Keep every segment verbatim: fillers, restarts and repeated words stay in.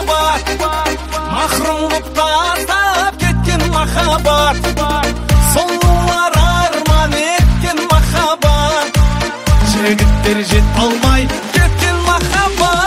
махаббат, махрум болып тастап кеткен махаббат, сұлулар арман еткен махаббат, жігіттер жете алмай кеткен махаббат.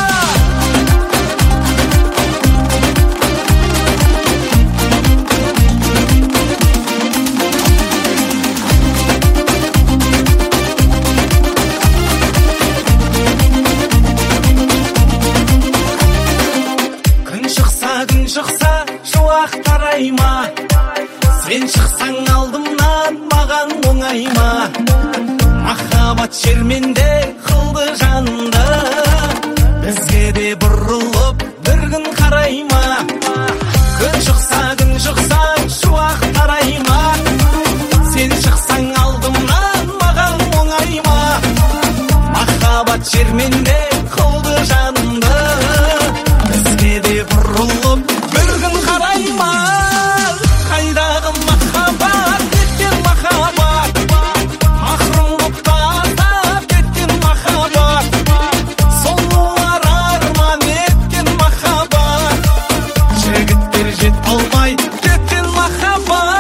Күн шықса шуақ тарайма, сен шықсаң алдымнан маған оңайма. Махаббат шерменде қылды жанды, бізге де бұрылып бір күн қарайма. Күн шықса күн шықса шуақ тарайма, сен шықсаң алдымнан маған оңайма. Махаббат шерменде қылды жанды, бізге де бұрылып бір күн қарайма. Қайдағы махаббат, кеткен махаббат, махрум болып тастап кеткен махаббат, сұлулар арман еткен махаббат, жігіттер жете алмай кеткен махаббат.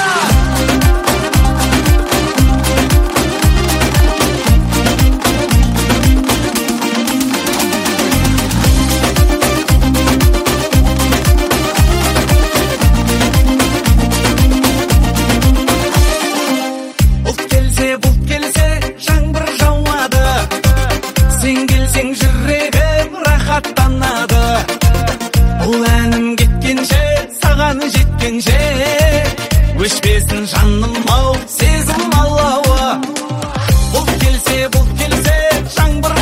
Бұл әнім кеткенше, саған жеткенше, өшпесін жаным ау, сезім алауы. Бұлт келсе, бұлт келсе, жаңбыр